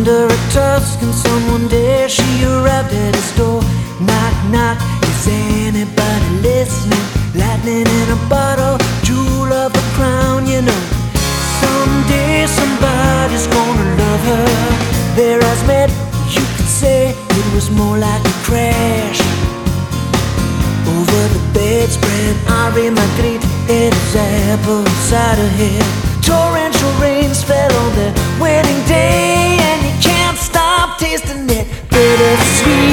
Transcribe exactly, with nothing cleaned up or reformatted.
under a Tuscan sun. One day she arrived at his door. Knock, knock, is anybody listening? Lightning in a bottle, jewel of the crown, you know. Someday somebody's gonna love her. Their eyes met, you could say it was more like a crash. Over the bedspread, Henri Magritte ate his apple cider here. Torrential rains fell on their wedding day, and you can't stop tasting it. Bittersweet.